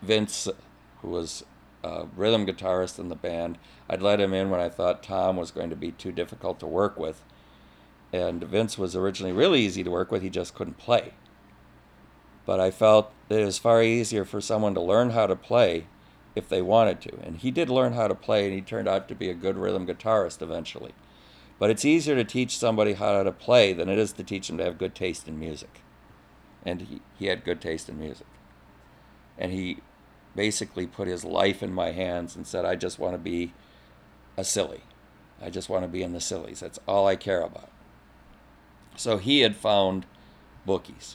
Vince, who was a rhythm guitarist in the band, I'd let him in when I thought Tom was going to be too difficult to work with. And Vince was originally really easy to work with, he just couldn't play. But I felt that it was far easier for someone to learn how to play if they wanted to. And he did learn how to play, and he turned out to be a good rhythm guitarist eventually. But it's easier to teach somebody how to play than it is to teach them to have good taste in music. And he had good taste in music. And he basically put his life in my hands and said, I just want to be a silly. I just want to be in the sillies. That's all I care about. So he had found bookies.